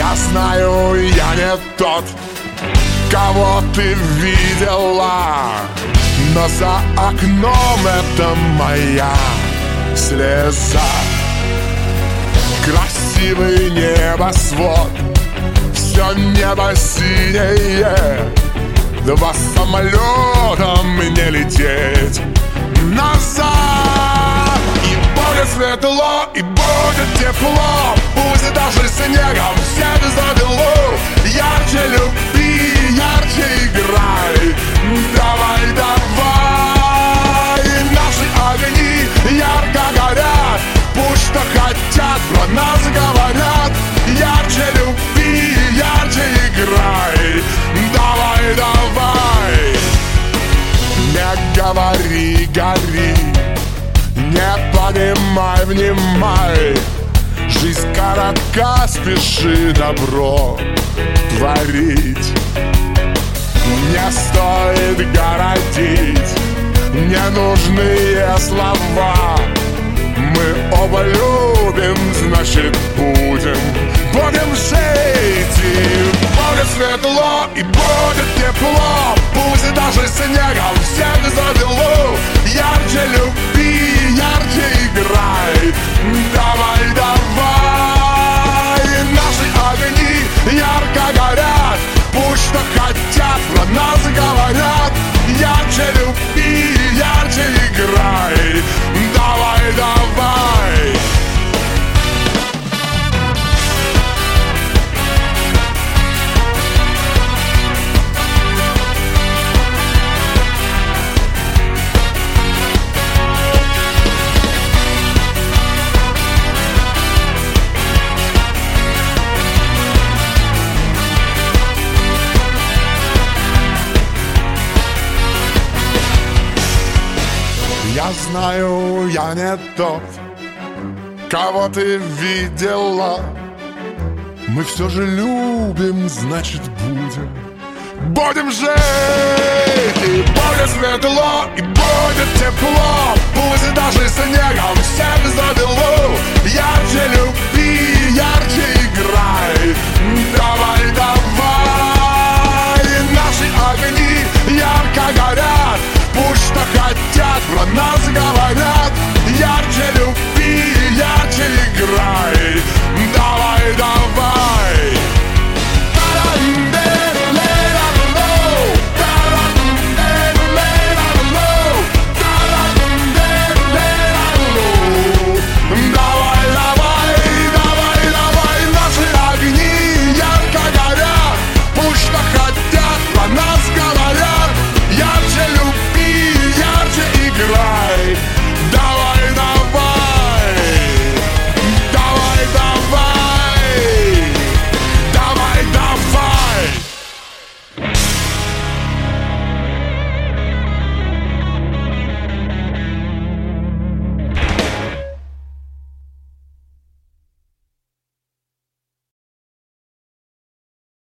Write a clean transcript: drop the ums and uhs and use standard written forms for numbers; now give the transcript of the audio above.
Я знаю, я не тот, кого ты видела, но за окном это моя слеза. Красивый небосвод, все небо синее. Два самолета мне лететь назад. И будет светло, и будет тепло, пусть даже снегом всех завело. Ярче люби, ярче играй, давай, давай. Наши огни ярко горят, пусть что хотят про нас говорят. Ярче люби, ярче играй, давай, давай. Не говори, гори, не понимай, внимай. Жизнь коротка, спеши добро творить. Не стоит городить ненужные слова. Мы оба любим, значит будем жить. И будет светло, и будет тепло, пусть даже снегом всех завело. Ярче люби, ярче играй, давай, давай. Наши огни ярко горят, пусть что хотят про нас говорят. Ярче люби, ярче играй, давай, давай. Я знаю, я не тот, кого ты видела. Мы все же любим, значит будем жить. И будет светло, и будет тепло, пусть даже снегом всех завело. Ярче люби, ярче играй,